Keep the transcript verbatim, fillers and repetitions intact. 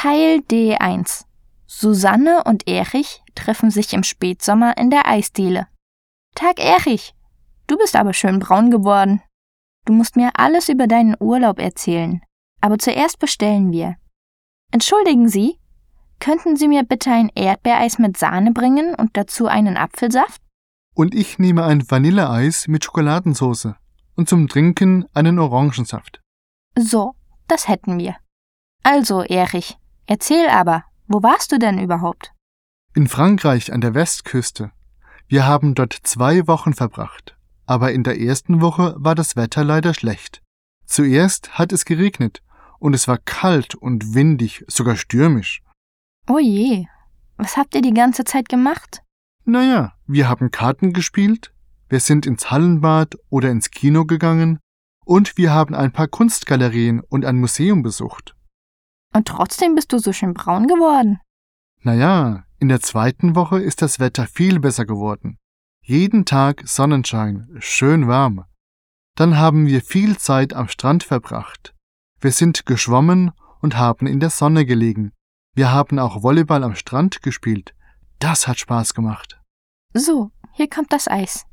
Teil D eins. Susanne und Erich treffen sich im Spätsommer in der Eisdiele. Tag Erich, du bist aber schön braun geworden. Du musst mir alles über deinen Urlaub erzählen. Aber zuerst bestellen wir. Entschuldigen Sie, könnten Sie mir bitte ein Erdbeereis mit Sahne bringen und dazu einen Apfelsaft? Und ich nehme ein Vanilleeis mit Schokoladensauce und zum Trinken einen Orangensaft. So, das hätten wir. Also, Erich, erzähl aber, wo warst du denn überhaupt? In Frankreich an der Westküste. Wir haben dort zwei Wochen verbracht, aber in der ersten Woche war das Wetter leider schlecht. Zuerst hat es geregnet und es war kalt und windig, sogar stürmisch. Oh je, was habt ihr die ganze Zeit gemacht? Naja, wir haben Karten gespielt, wir sind ins Hallenbad oder ins Kino gegangen und wir haben ein paar Kunstgalerien und ein Museum besucht. Und trotzdem bist du so schön braun geworden. Naja, in der zweiten Woche ist das Wetter viel besser geworden. Jeden Tag Sonnenschein, schön warm. Dann haben wir viel Zeit am Strand verbracht. Wir sind geschwommen und haben in der Sonne gelegen. Wir haben auch Volleyball am Strand gespielt. Das hat Spaß gemacht. So, hier kommt das Eis.